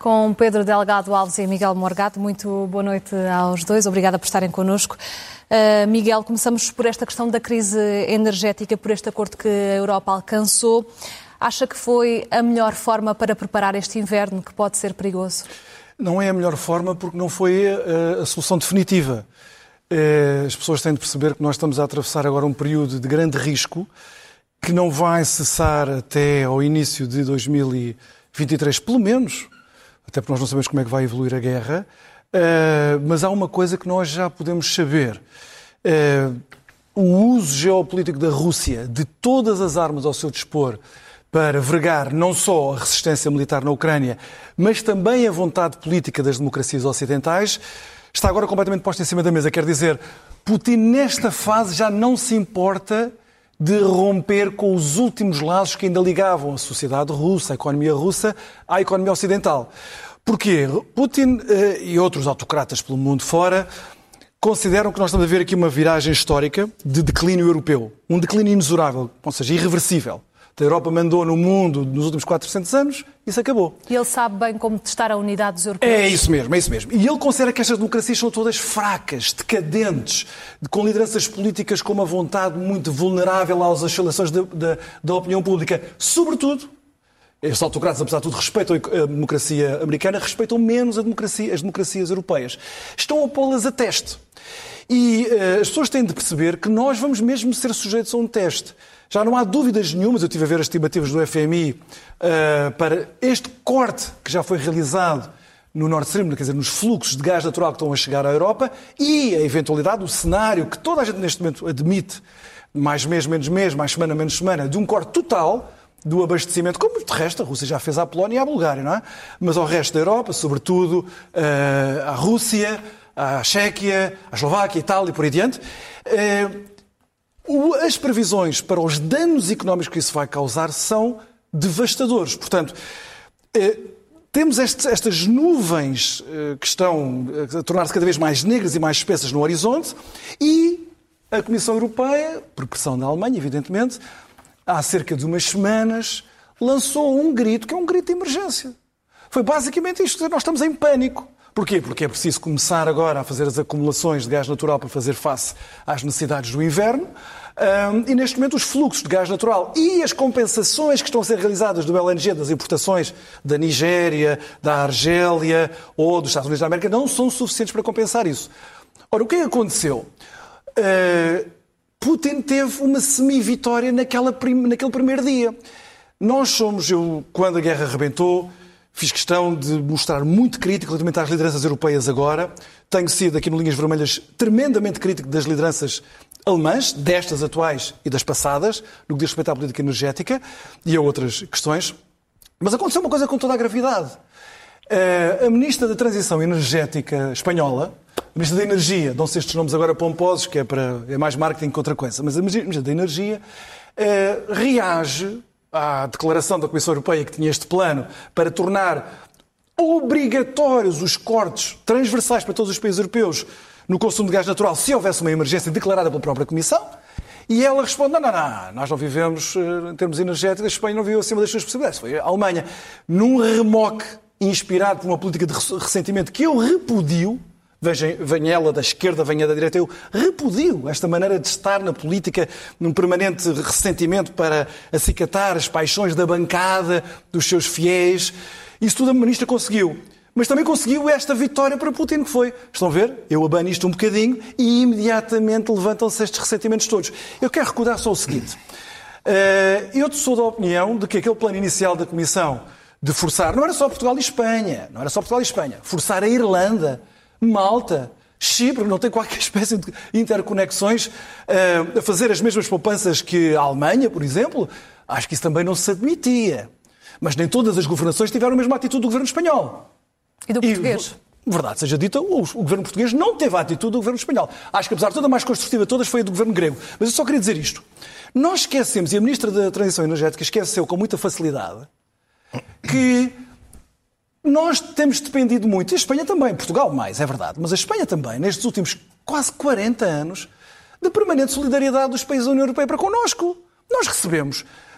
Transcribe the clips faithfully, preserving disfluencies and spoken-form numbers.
Com Pedro Delgado Alves e Miguel Morgado. Muito boa noite aos dois. Obrigada por estarem connosco. Uh, Miguel, começamos por esta questão da crise energética, por este acordo que a Europa alcançou. Acha que foi a melhor forma para preparar este inverno, que pode ser perigoso? Não é a melhor forma porque não foi a, a solução definitiva. Uh, as pessoas têm de perceber que nós estamos a atravessar agora um período de grande risco que não vai cessar até ao início de dois mil e vinte e três, pelo menos, até porque nós não sabemos como é que vai evoluir a guerra, uh, mas há uma coisa que nós já podemos saber. Uh, o uso geopolítico da Rússia de todas as armas ao seu dispor para vergar não só a resistência militar na Ucrânia, mas também a vontade política das democracias ocidentais, está agora completamente posta em cima da mesa. Quer dizer, Putin nesta fase já não se importa de romper com os últimos laços que ainda ligavam a sociedade russa, a economia russa, à economia ocidental. Porquê? Putin e outros autocratas pelo mundo fora consideram que nós estamos a ver aqui uma viragem histórica de declínio europeu. Um declínio inexorável, ou seja, irreversível. A Europa mandou no mundo nos últimos quatrocentos anos, isso acabou. E ele sabe bem como testar a unidade dos europeus. É isso mesmo, é isso mesmo. E ele considera que estas democracias são todas fracas, decadentes, com lideranças políticas com uma vontade muito vulnerável às oscilações da, da, da opinião pública. Sobretudo, estes autocratas, apesar de tudo, respeitam a democracia americana, respeitam menos a democracia, as democracias europeias. Estão a pô-las a teste. E uh, as pessoas têm de perceber que nós vamos mesmo ser sujeitos a um teste. Já não há dúvidas nenhumas, eu estive a ver as estimativas do F M I uh, para este corte que já foi realizado no Nord Stream, quer dizer, nos fluxos de gás natural que estão a chegar à Europa e a eventualidade, o cenário que toda a gente neste momento admite, mais mês, menos mês, mais semana, menos semana, de um corte total do abastecimento, como de resto a Rússia já fez à Polónia e à Bulgária, não é? Mas ao resto da Europa, sobretudo uh, à Rússia, à Chequia, à Eslováquia, Itália e por aí adiante. Uh, As previsões para os danos económicos que isso vai causar são devastadores. Portanto, eh, temos estes, estas nuvens eh, que estão a tornar-se cada vez mais negras e mais espessas no horizonte e a Comissão Europeia, por pressão da Alemanha, evidentemente, há cerca de umas semanas, lançou um grito que é um grito de emergência. Foi basicamente isto, nós estamos em pânico. Porquê? Porque é preciso começar agora a fazer as acumulações de gás natural para fazer face às necessidades do inverno. Um, e neste momento os fluxos de gás natural e as compensações que estão a ser realizadas do L N G, das importações da Nigéria, da Argélia ou dos Estados Unidos da América, não são suficientes para compensar isso. Ora, o que é que aconteceu? Uh, Putin teve uma semi-vitória naquela prim- naquele primeiro dia. Nós somos, eu, quando a guerra arrebentou, fiz questão de mostrar muito crítico relativamente às lideranças europeias agora. Tenho sido aqui no Linhas Vermelhas tremendamente crítico das lideranças alemãs, destas atuais e das passadas, no que diz respeito à política energética e a outras questões. Mas aconteceu uma coisa com toda a gravidade. A Ministra da Transição Energética espanhola, a Ministra da Energia, dão-se estes nomes agora pomposos, que é, para, é mais marketing que outra coisa, mas a Ministra da Energia reage à declaração da Comissão Europeia que tinha este plano para tornar obrigatórios os cortes transversais para todos os países europeus no consumo de gás natural se houvesse uma emergência declarada pela própria Comissão. E ela responde, não, não, não, nós não vivemos em termos energéticos, a Espanha não viveu acima das suas possibilidades. Foi a Alemanha, num remoque inspirado por uma política de ressentimento que eu repudio. Vejam, venha ela da esquerda, venha da direita, eu repudio esta maneira de estar na política num permanente ressentimento para acicatar as paixões da bancada, dos seus fiéis. Isso tudo a ministra conseguiu. Mas também conseguiu esta vitória para Putin, que foi, estão a ver, eu abano isto um bocadinho e imediatamente levantam-se estes ressentimentos todos. Eu quero recordar só o seguinte. Eu sou da opinião de que aquele plano inicial da Comissão de forçar, não era só Portugal e Espanha, não era só Portugal e Espanha, forçar a Irlanda, Malta, Chipre, não tem qualquer espécie de interconexões, uh, a fazer as mesmas poupanças que a Alemanha, por exemplo, acho que isso também não se admitia. Mas nem todas as governações tiveram a mesma atitude do governo espanhol. E do português? E, verdade seja dita, o, o governo português não teve a atitude do governo espanhol. Acho que, apesar de toda a mais construtiva de todas, foi a do governo grego. Mas eu só queria dizer isto. Nós esquecemos, e a Ministra da Transição Energética esqueceu com muita facilidade, que nós temos dependido muito, e a Espanha também, Portugal mais, é verdade, mas a Espanha também, nestes últimos quase quarenta anos, da permanente solidariedade dos países da União Europeia para connosco. Nós recebemos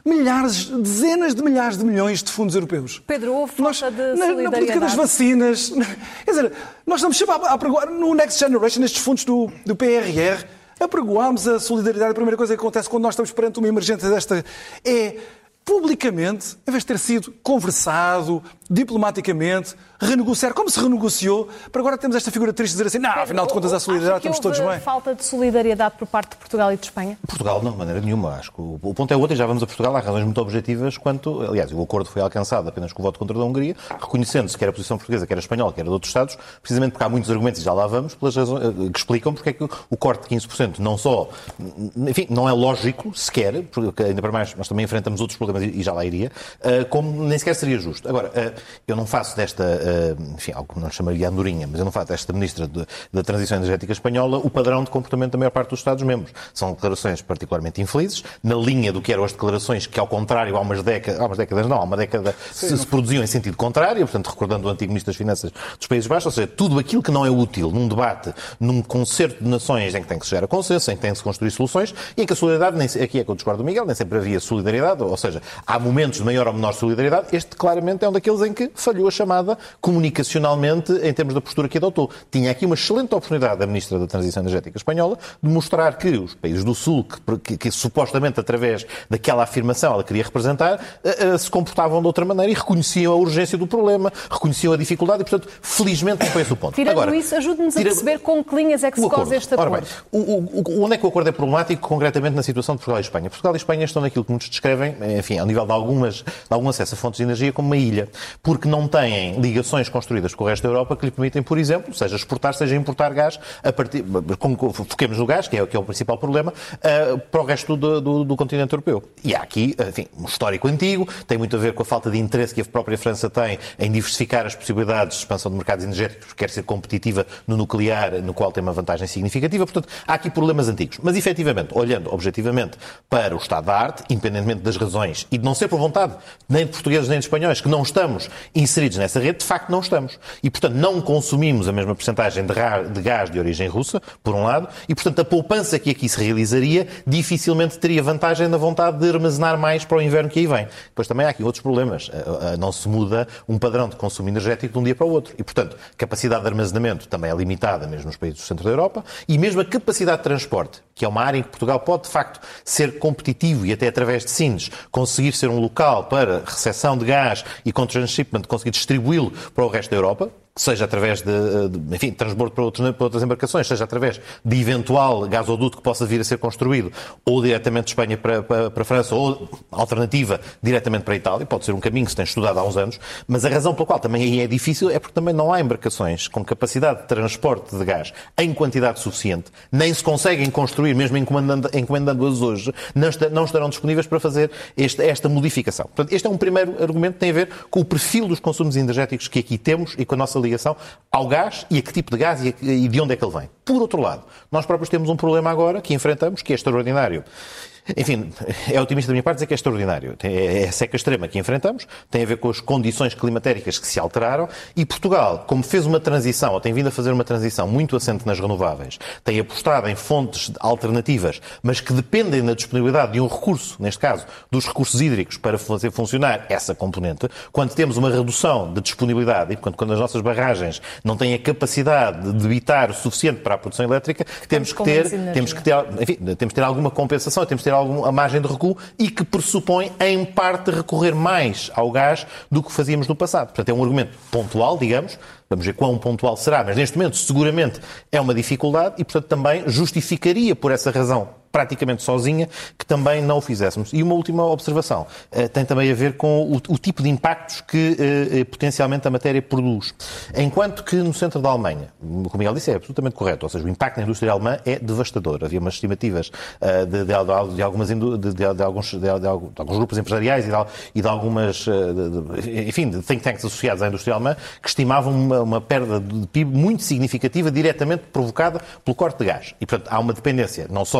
milhares, dezenas de milhares de milhões de fundos europeus. Pedro, houve falta de solidariedade. Na, na política das vacinas. Quer dizer, nós estamos sempre a apregoar, no Next Generation, nestes fundos do, do P R R, apregoámos a solidariedade. A primeira coisa que acontece quando nós estamos perante uma emergência desta é, publicamente, em vez de ter sido conversado, diplomaticamente, renegociar, como se renegociou, para agora temos esta figura triste de dizer assim, não, afinal de contas a solidariedade estamos todos bem. Falta de solidariedade por parte de Portugal e de Espanha? Portugal não, de maneira nenhuma. Acho que o, o ponto é outro e já vamos a Portugal. Há razões muito objetivas quanto... Aliás, o acordo foi alcançado apenas com o voto contra a Hungria, reconhecendo-se quer a posição portuguesa, quer a espanhola, quer a de outros Estados, precisamente porque há muitos argumentos, e já lá vamos, pelas razões, que explicam porque é que o corte de quinze por cento não só... Enfim, não é lógico sequer, porque ainda para mais nós também enfrentamos outros problemas e já lá iria, como nem sequer seria justo. Agora, eu não faço desta, enfim, algo que não chamaria andorinha, mas eu não faço desta Ministra de, da Transição Energética Espanhola o padrão de comportamento da maior parte dos Estados-membros. São declarações particularmente infelizes, na linha do que eram as declarações que, ao contrário, há umas décadas, há umas décadas não, há uma década Sim, se, não... se produziam em sentido contrário, portanto, recordando o antigo Ministro das Finanças dos Países Baixos, ou seja, tudo aquilo que não é útil num debate, num concerto de nações em que tem que se chegar a consenso, em que tem que se construir soluções, e em que a solidariedade, nem, aqui é que eu discordo do Miguel, nem sempre havia solidariedade, ou seja, há momentos de maior ou menor solidariedade, este claramente é um daqueles em que falhou a chamada comunicacionalmente em termos da postura que adotou. Tinha aqui uma excelente oportunidade da Ministra da Transição Energética Espanhola de mostrar que os países do Sul, que, que, que supostamente através daquela afirmação ela queria representar, uh, uh, se comportavam de outra maneira e reconheciam a urgência do problema, reconheciam a dificuldade e, portanto, felizmente não foi esse o ponto. Tirando Agora, isso, ajude-nos tira... a perceber com que linhas é que se cose este acordo. Ora bem, o, o, onde é que o acordo é problemático, concretamente na situação de Portugal e Espanha? Portugal e Espanha estão naquilo que muitos descrevem, enfim, ao nível de, algumas, de algum acesso a fontes de energia, como uma ilha, porque não têm ligações construídas com o resto da Europa que lhe permitem, por exemplo, seja exportar, seja importar gás, a partir, como foquemos no gás, que é, que é o principal problema, uh, para o resto do, do, do continente europeu. E há aqui, enfim, um histórico antigo, tem muito a ver com a falta de interesse que a própria França tem em diversificar as possibilidades de expansão de mercados energéticos, quer ser competitiva no nuclear, no qual tem uma vantagem significativa. Portanto, há aqui problemas antigos. Mas, efetivamente, olhando objetivamente para o estado da arte, independentemente das razões, e de não ser por vontade nem de portugueses nem de espanhóis, que não estamos inseridos nessa rede, de facto não estamos. E, portanto, não consumimos a mesma percentagem de gás de origem russa, por um lado, e, portanto, a poupança que aqui se realizaria dificilmente teria vantagem na vontade de armazenar mais para o inverno que aí vem. Depois também há aqui outros problemas. Não se muda um padrão de consumo energético de um dia para o outro. E, portanto, a capacidade de armazenamento também é limitada, mesmo nos países do centro da Europa, e mesmo a capacidade de transporte, que é uma área em que Portugal pode, de facto, ser competitivo e até através de Sines conseguir ser um local para recepção de gás e com transshipment conseguir distribuí-lo para o resto da Europa, seja através de, de enfim, transbordo para, outros, para outras embarcações, seja através de eventual gasoduto que possa vir a ser construído, ou diretamente de Espanha para, para, para a França, ou alternativa diretamente para a Itália, pode ser um caminho que se tem estudado há uns anos, mas a razão pela qual também aí é difícil é porque também não há embarcações com capacidade de transporte de gás em quantidade suficiente, nem se conseguem construir, mesmo encomendando, encomendando-as hoje, não, está, não estarão disponíveis para fazer este, esta modificação. Portanto, este é um primeiro argumento que tem a ver com o perfil dos consumos energéticos que aqui temos e com a nossa ligação ao gás e a que tipo de gás e de onde é que ele vem. Por outro lado, nós próprios temos um problema agora que enfrentamos, que é extraordinário. Enfim, é otimista da minha parte dizer que é extraordinário. É a seca extrema que enfrentamos, tem a ver com as condições climatéricas que se alteraram e Portugal, como fez uma transição, ou tem vindo a fazer uma transição muito assente nas renováveis, tem apostado em fontes alternativas, mas que dependem da disponibilidade de um recurso, neste caso, dos recursos hídricos para fazer funcionar essa componente, quando temos uma redução de disponibilidade e quando, quando as nossas barragens não têm a capacidade de debitar o suficiente para a produção elétrica, temos que ter, temos que ter, enfim, temos que ter alguma compensação, temos que ter alguma margem de recuo e que pressupõe, em parte, recorrer mais ao gás do que fazíamos no passado. Portanto, é um argumento pontual, digamos, vamos ver quão pontual será, mas neste momento, seguramente, é uma dificuldade e, portanto, também justificaria, por essa razão, praticamente sozinha, que também não o fizéssemos. E uma última observação, uh, tem também a ver com o, o tipo de impactos que uh, potencialmente a matéria produz. Enquanto que no centro da Alemanha, como o Miguel disse, é absolutamente correto, ou seja, o impacto na indústria alemã é devastador. Havia umas estimativas uh, de, de, de, de, algumas, de, de, de, alguns, de, de, de alguns grupos empresariais e de, e de algumas, uh, de, de, enfim, de think tanks associados à indústria alemã, que estimavam uma, uma perda de P I B muito significativa, diretamente provocada pelo corte de gás. E, portanto, há uma dependência, não só da indústria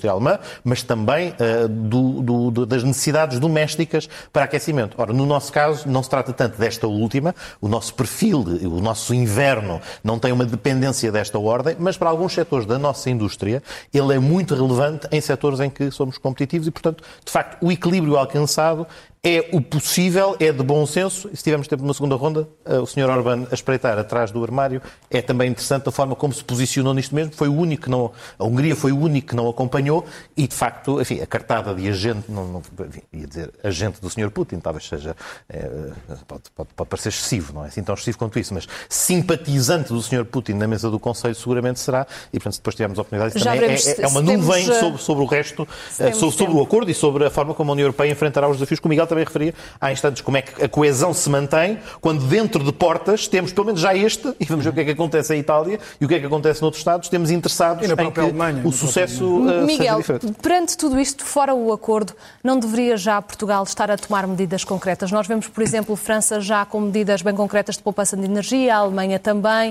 indústria alemã, mas também uh, do, do, do, das necessidades domésticas para aquecimento. Ora, no nosso caso, não se trata tanto desta última, o nosso perfil, o nosso inverno não tem uma dependência desta ordem, mas para alguns setores da nossa indústria, ele é muito relevante em setores em que somos competitivos e, portanto, de facto, o equilíbrio alcançado é o possível, é de bom senso. E se tivermos tempo numa segunda ronda, o senhor Orbán a espreitar atrás do armário é também interessante a forma como se posicionou nisto mesmo. Foi o único que não, a Hungria foi o único que não acompanhou e, de facto, enfim, a cartada de agente, não, não, enfim, ia dizer agente do senhor Putin, talvez seja, é, pode, pode, pode parecer excessivo, não é assim tão excessivo quanto isso, mas simpatizante do senhor Putin na mesa do Conselho seguramente será, e portanto, se depois tivermos a oportunidade, também é, é, é uma nuvem temos, sobre, sobre o resto, sobre, sobre o acordo e sobre a forma como a União Europeia enfrentará os desafios, que o Miguel também referia há instantes, como é que a coesão se mantém quando dentro de portas temos pelo menos já este, e vamos ver o que é que acontece em Itália e o que é que acontece noutros Estados, temos interessados em que Alemanha, o sucesso uh, Miguel, seja diferente. Perante tudo isto, fora o acordo, não deveria já Portugal estar a tomar medidas concretas? Nós vemos, por exemplo, França já com medidas bem concretas de poupança de energia, a Alemanha também.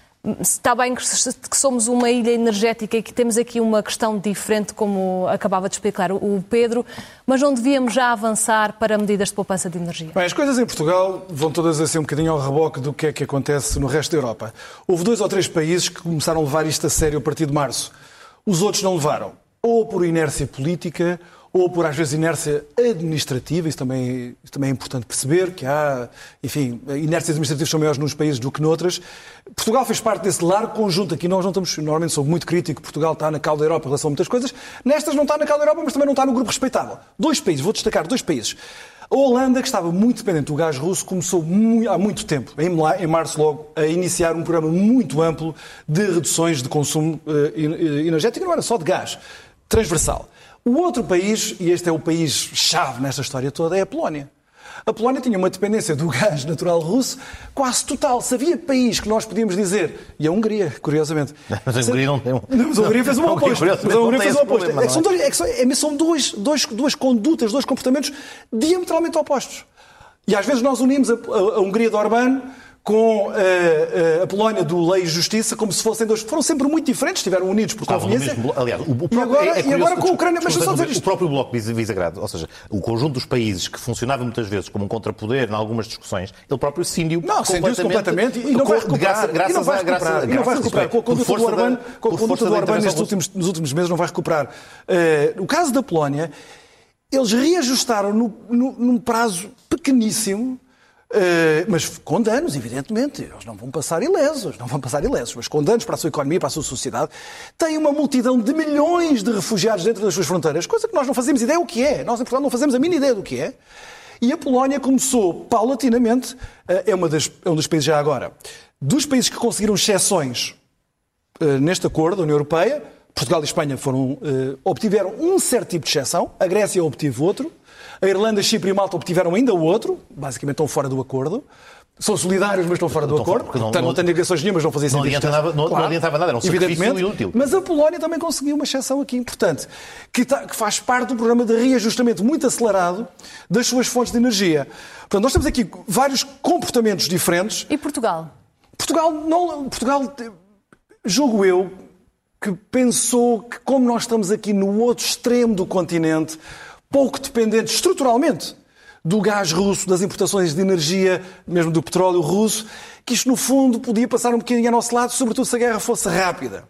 Está bem que somos uma ilha energética e que temos aqui uma questão diferente, como acabava de explicar o Pedro, mas não devíamos já avançar para medidas de poupança de energia? Bem, as coisas em Portugal vão todas assim um bocadinho ao reboque do que é que acontece no resto da Europa. Houve dois ou três países que começaram a levar isto a sério a partir de março. Os outros não levaram, ou por inércia política, ou por, às vezes, inércia administrativa. Isso também, isso também é importante perceber, que há, enfim, inércias administrativas são maiores nos países do que noutras. Portugal fez parte desse largo conjunto. Aqui nós não estamos, normalmente sou muito crítico, Portugal está na cauda da Europa em relação a muitas coisas. Nestas não está na cauda da Europa, mas também não está no grupo respeitável. Dois países, vou destacar dois países. A Holanda, que estava muito dependente do gás russo, começou muito, há muito tempo, em março logo, a iniciar um programa muito amplo de reduções de consumo uh, energético, não era só de gás, transversal. O outro país, e este é o país-chave nesta história toda, é a Polónia. A Polónia tinha uma dependência do gás natural russo quase total. Se havia país que nós podíamos dizer, e a Hungria, curiosamente. Mas a Hungria não tem um... Não, mas a Hungria fez um oposto. Mas a Hungria fez um oposto. É que são, dois, é que são, é, são dois, dois, duas condutas, dois comportamentos diametralmente opostos. E às vezes nós unimos a, a, a Hungria de Orbán com uh, uh, a Polónia do Lei e Justiça, como se fossem dois. Foram sempre muito diferentes, estiveram unidos por conveniência. Aliás, o, o próprio, e agora, é, é e agora com a Ucrânia... Mas só dizer, o próprio Bloco de Visegrado, ou seja, o conjunto dos países que funcionava muitas vezes como um contrapoder em algumas discussões, ele próprio cindiu não, completamente, completamente e não vai recuperar. Graças, e não vai recuperar. E não vai recuperar. Com a conduta do Orbán, com a conduta do Orbán nestes últimos, nos últimos meses não vai recuperar. Uh, no caso da Polónia, eles reajustaram no, no, num prazo pequeníssimo. Uh, mas com danos, evidentemente. Eles não vão passar ilesos, não vão passar ilesos, mas com danos para a sua economia, para a sua sociedade. Tem uma multidão de milhões de refugiados dentro das suas fronteiras, coisa que nós não fazemos ideia do que é. Nós, em Portugal, não fazemos a mínima ideia do que é. E a Polónia começou, paulatinamente, uh, é, uma das, é um dos países já agora, dos países que conseguiram exceções uh, neste acordo da União Europeia. Portugal e Espanha foram, uh, obtiveram um certo tipo de exceção, a Grécia obteve outro. A Irlanda, Chipre e Malta obtiveram ainda o outro, basicamente estão fora do acordo. São solidários, mas estão fora do acordo. Fora, não, não, não têm ligações nenhumas, não fazem sentido. Não adiantava, não, claro, não adiantava nada, era um sacrifício inútil. Mas a Polónia também conseguiu uma exceção aqui importante, que, tá, que faz parte do programa de reajustamento muito acelerado das suas fontes de energia. Portanto, nós temos aqui vários comportamentos diferentes. E Portugal? Portugal, não, Portugal, julgo eu, que pensou que, como nós estamos aqui no outro extremo do continente, pouco dependentes estruturalmente do gás russo, das importações de energia, mesmo do petróleo russo, que isto, no fundo, podia passar um bocadinho ao nosso lado, sobretudo se a guerra fosse rápida.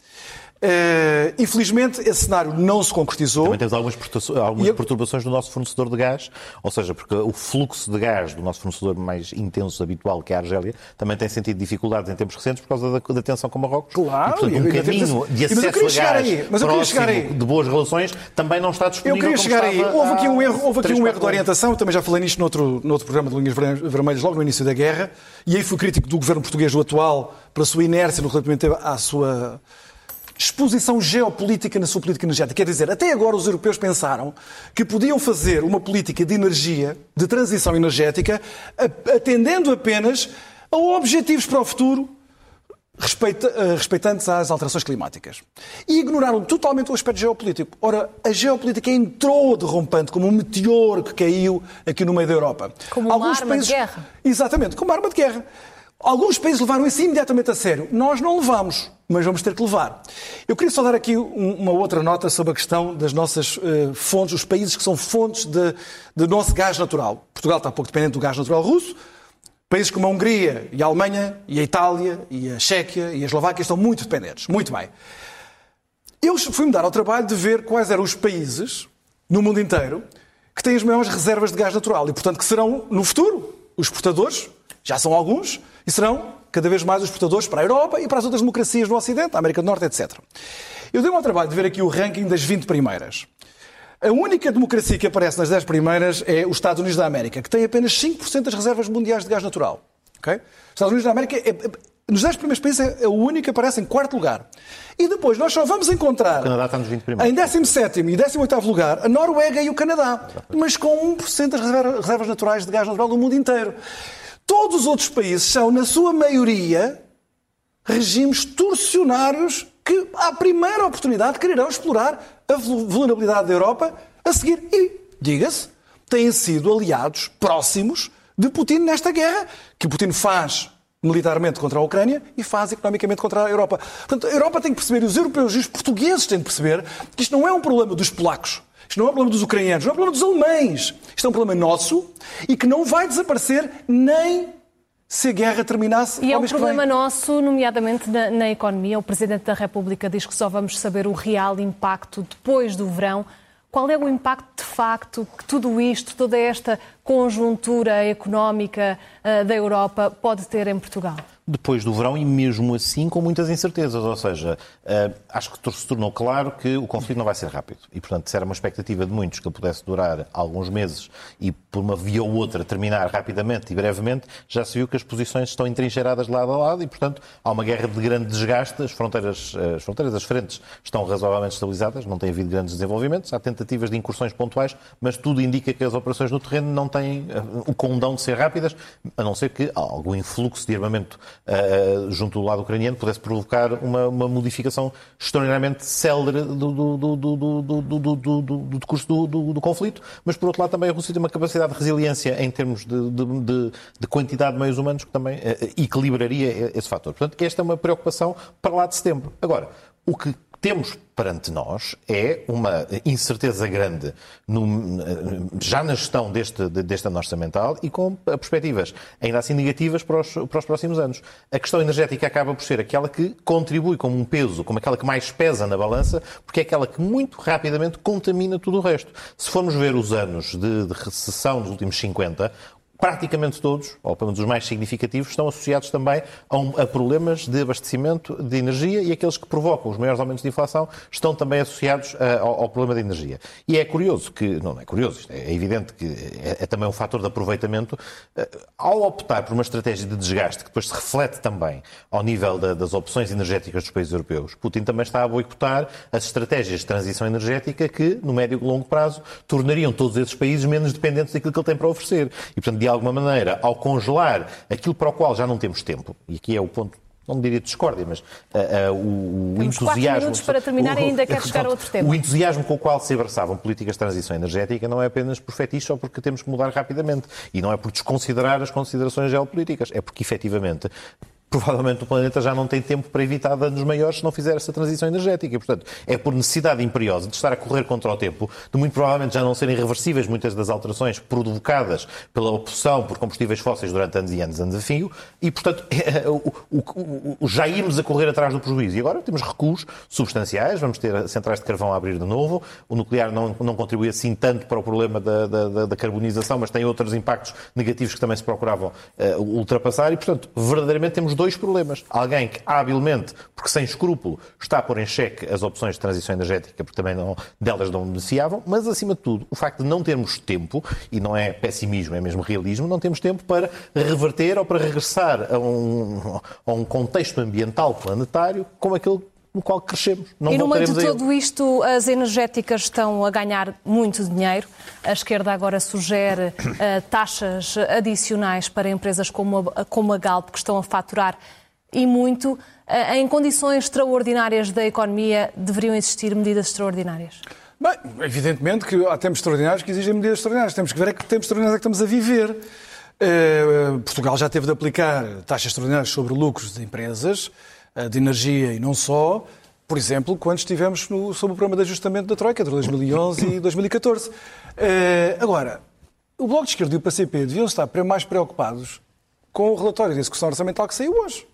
Uh, infelizmente, esse cenário não se concretizou. Também temos algumas, algumas perturbações do nosso fornecedor de gás, ou seja, porque o fluxo de gás do nosso fornecedor mais intenso, habitual, que é a Argélia, também tem sentido dificuldades em tempos recentes por causa da, da tensão com Marrocos. Claro. E, portanto, um caminho de acesso a gás aí, mas eu queria chegar aí. de boas relações também não está disponível. Eu queria chegar aí. Houve aqui um erro, houve aqui um erro de orientação, eu também já falei nisto noutro, noutro programa de Linhas Vermelhas, logo no início da guerra, e aí fui crítico do governo português, o atual, pela sua inércia no relativamente à sua exposição geopolítica na sua política energética. Quer dizer, até agora os europeus pensaram que podiam fazer uma política de energia, de transição energética, atendendo apenas a objetivos para o futuro respeita, respeitantes às alterações climáticas. E ignoraram totalmente o aspecto geopolítico. Ora, a geopolítica entrou derrompante como um meteoro que caiu aqui no meio da Europa. Como uma Alguns arma países... de guerra. Exatamente, como uma arma de guerra. Alguns países levaram isso imediatamente a sério. Nós não levamos. mas vamos ter que levar. Eu queria só dar aqui uma outra nota sobre a questão das nossas uh, fontes, os países que são fontes de, de nosso gás natural. Portugal está um pouco dependente do gás natural russo. Países como a Hungria e a Alemanha e a Itália e a Chequia e a Eslováquia estão muito dependentes. Muito bem. Eu fui-me dar ao trabalho de ver quais eram os países no mundo inteiro que têm as maiores reservas de gás natural e, portanto, que serão, no futuro, os exportadores, já são alguns, e serão cada vez mais os exportadores para a Europa e para as outras democracias no Ocidente, a América do Norte, etcétera. Eu dei-me ao trabalho de ver aqui o ranking das vinte primeiras. A única democracia que aparece nas dez primeiras é os Estados Unidos da América, que tem apenas cinco por cento das reservas mundiais de gás natural. Okay? Os Estados Unidos da América, é, é, nos dez primeiros países, é, é o único que aparece em quarto lugar. E depois nós só vamos encontrar, o Canadá está nos vinte primeiros. Em décimo sétimo e décimo oitavo lugar, a Noruega e o Canadá, mas com um por cento das reservas naturais de gás natural do mundo inteiro. Todos os outros países são, na sua maioria, regimes torcionários que, à primeira oportunidade, quererão explorar a vulnerabilidade da Europa a seguir. E, diga-se, têm sido aliados próximos de Putin nesta guerra, que Putin faz militarmente contra a Ucrânia e faz economicamente contra a Europa. Portanto, a Europa tem que perceber, e os europeus e os portugueses têm que perceber, que isto não é um problema dos polacos, isto não é um problema dos ucranianos, não é um problema dos alemães. Isto é um problema nosso e que não vai desaparecer nem se a guerra terminasse. E é um problema nosso, nomeadamente na, na economia. O Presidente da República diz que só vamos saber o real impacto depois do verão. Qual é o impacto de facto que tudo isto, toda esta conjuntura económica uh, da Europa pode ter em Portugal? Depois do verão e mesmo assim com muitas incertezas, ou seja, uh, acho que se tornou claro que o conflito não vai ser rápido e, portanto, se era uma expectativa de muitos que ele pudesse durar alguns meses e por uma via ou outra terminar rapidamente e brevemente, já se viu que as posições estão entrincheiradas lado a lado e, portanto, há uma guerra de grande desgaste, as fronteiras, as fronteiras, as frentes estão razoavelmente estabilizadas, não tem havido grandes desenvolvimentos, há tentativas de incursões pontuais, mas tudo indica que as operações no terreno não têm o condão de ser rápidas, a não ser que algum influxo de armamento Uh, junto do lado ucraniano, pudesse provocar uma, uma modificação extraordinariamente célere do, do, do, do, do, do, do, do, do decurso do, do, do conflito, mas por outro lado também a Rússia tem uma capacidade de resiliência em termos de, de, de, de quantidade de meios humanos que também uh, equilibraria esse fator. Portanto, esta é uma preocupação para lá de setembro. Agora, o que temos perante nós é uma incerteza grande no, já na gestão deste, deste ano orçamental e com perspectivas ainda assim negativas para os, para os próximos anos. A questão energética acaba por ser aquela que contribui como um peso, como aquela que mais pesa na balança, porque é aquela que muito rapidamente contamina tudo o resto. Se formos ver os anos de, de recessão dos últimos cinquenta, praticamente todos, ou pelo menos os mais significativos, estão associados também a, um, a problemas de abastecimento de energia e aqueles que provocam os maiores aumentos de inflação estão também associados a, ao, ao problema da energia. E é curioso que, não é curioso, é evidente que é, é também um fator de aproveitamento, ao optar por uma estratégia de desgaste que depois se reflete também ao nível da, das opções energéticas dos países europeus, Putin também está a boicotar as estratégias de transição energética que, no médio e longo prazo, tornariam todos esses países menos dependentes daquilo que ele tem para oferecer. E, portanto, de alguma maneira, ao congelar aquilo para o qual já não temos tempo, e aqui é o ponto, não diria discórdia, mas uh, uh, o, o temos entusiasmo... quatro minutos para terminar o, e ainda quero chegar a outro tema. O entusiasmo com o qual se abraçavam políticas de transição energética não é apenas por fetiche ou porque temos que mudar rapidamente. E não é por desconsiderar as considerações geopolíticas, é porque, efetivamente, provavelmente o planeta já não tem tempo para evitar danos maiores se não fizer essa transição energética. E, portanto, é por necessidade imperiosa de estar a correr contra o tempo, de muito provavelmente já não serem reversíveis muitas das alterações provocadas pela opção por combustíveis fósseis durante anos e anos, anos a fio, e, portanto, é, o, o, o, já íamos a correr atrás do prejuízo. E agora temos recuos substanciais, vamos ter centrais de carvão a abrir de novo, o nuclear não, não contribui assim tanto para o problema da, da, da carbonização, mas tem outros impactos negativos que também se procuravam uh, ultrapassar, e, portanto, verdadeiramente temos dois problemas. Alguém que, habilmente, porque sem escrúpulo, está a pôr em xeque as opções de transição energética, porque também não, delas não beneficiavam, mas, acima de tudo, o facto de não termos tempo, e não é pessimismo, é mesmo realismo, não temos tempo para reverter ou para regressar a um, a um contexto ambiental planetário como aquele no qual crescemos. Não e no meio de tudo ele. isto, as energéticas estão a ganhar muito dinheiro. A esquerda agora sugere uh, taxas adicionais para empresas como a, como a Galp, que estão a faturar e muito. Uh, em condições extraordinárias da economia, deveriam existir medidas extraordinárias? Bem, evidentemente que há tempos extraordinários que exigem medidas extraordinárias. Temos que ver é que tempos extraordinários é que estamos a viver. Uh, Portugal já teve de aplicar taxas extraordinárias sobre lucros de empresas. de energia e não só, por exemplo, quando estivemos no, sob o programa de ajustamento da Troika, entre dois mil e onze e dois mil e catorze. Uh, agora, o Bloco de Esquerda e o P C P deviam estar mais preocupados com o relatório de execução orçamental que saiu hoje.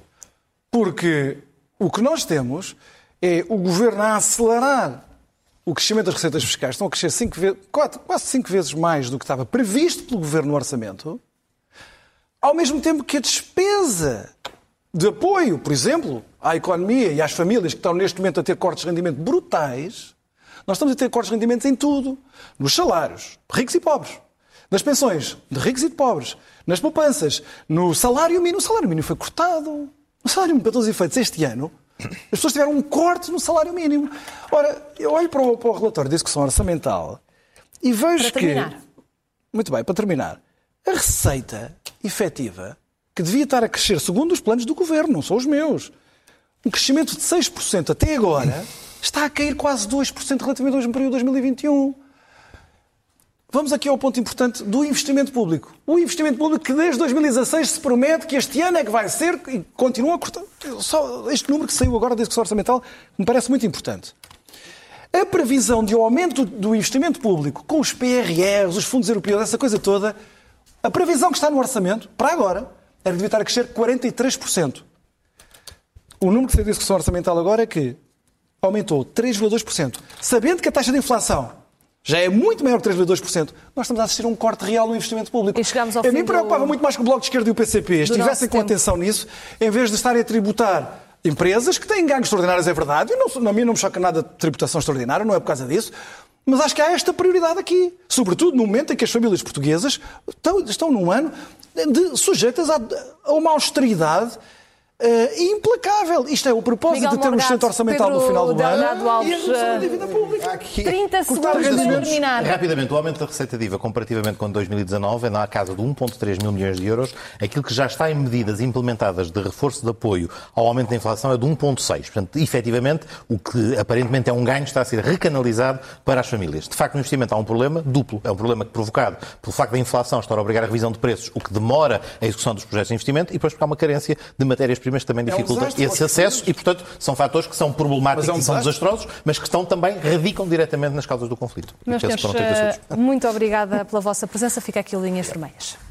Porque o que nós temos é o Governo a acelerar o crescimento das receitas fiscais. Estão a crescer cinco vezes, quatro, quase cinco vezes mais do que estava previsto pelo Governo no orçamento, ao mesmo tempo que a despesa de apoio, por exemplo, à economia e às famílias que estão neste momento a ter cortes de rendimento brutais, nós estamos a ter cortes de rendimentos em tudo. Nos salários, ricos e pobres. Nas pensões, de ricos e de pobres. Nas poupanças, no salário mínimo. O salário mínimo foi cortado. O salário mínimo, para todos os efeitos, este ano, as pessoas tiveram um corte no salário mínimo. Ora, eu olho para o, para o relatório de execução orçamental e vejo para terminar. que... Muito bem, para terminar. A receita efetiva, que devia estar a crescer segundo os planos do Governo, não são os meus. Um crescimento de seis por cento até agora está a cair quase dois por cento relativamente ao período de dois mil e vinte e um. Vamos aqui ao ponto importante do investimento público. O investimento público que desde dois mil e dezasseis se promete que este ano é que vai ser e continua a cortar. Só este número que saiu agora da execução orçamental me parece muito importante. A previsão de aumento do investimento público com os P R Rs, os fundos europeus, essa coisa toda, a previsão que está no orçamento, para agora, era que devia estar a crescer quarenta e três por cento. O número que saiu da execução orçamental agora é que aumentou três vírgula dois por cento. Sabendo que a taxa de inflação já é muito maior que três vírgula dois por cento, nós estamos a assistir a um corte real no investimento público. A mim preocupava do... muito mais que o Bloco de Esquerda e o P C P estivessem com atenção nisso, em vez de estarem a tributar empresas que têm ganhos extraordinários, é verdade. Eu não, a mim não me choca nada de tributação extraordinária, não é por causa disso. Mas acho que há esta prioridade aqui. Sobretudo no momento em que as famílias portuguesas estão, estão num ano de, sujeitas a, a uma austeridade Uh, implacável. Isto é o propósito Miguel de ter um excedente orçamental no final do ano Alves, e a redução da dívida pública. Aqui, trinta segundos para terminar. Rapidamente, o aumento da receita D I V A comparativamente com dois mil e dezanove é na casa de um vírgula três mil milhões de euros. Aquilo que já está em medidas implementadas de reforço de apoio ao aumento da inflação é de um vírgula seis. Portanto, efetivamente, o que aparentemente é um ganho está a ser recanalizado para as famílias. De facto, no investimento há um problema duplo. É um problema provocado pelo facto da inflação estar a obrigar a revisão de preços, o que demora a execução dos projetos de investimento, e depois porque há uma carência de matérias-primas que também dificulta esse acesso e, portanto, são fatores que são problemáticos é um e são desastrosos, mas que estão também, radicam diretamente nas causas do conflito. Meus senhores, muito obrigada pela vossa presença. Fica aqui o Linhas Vermelhas.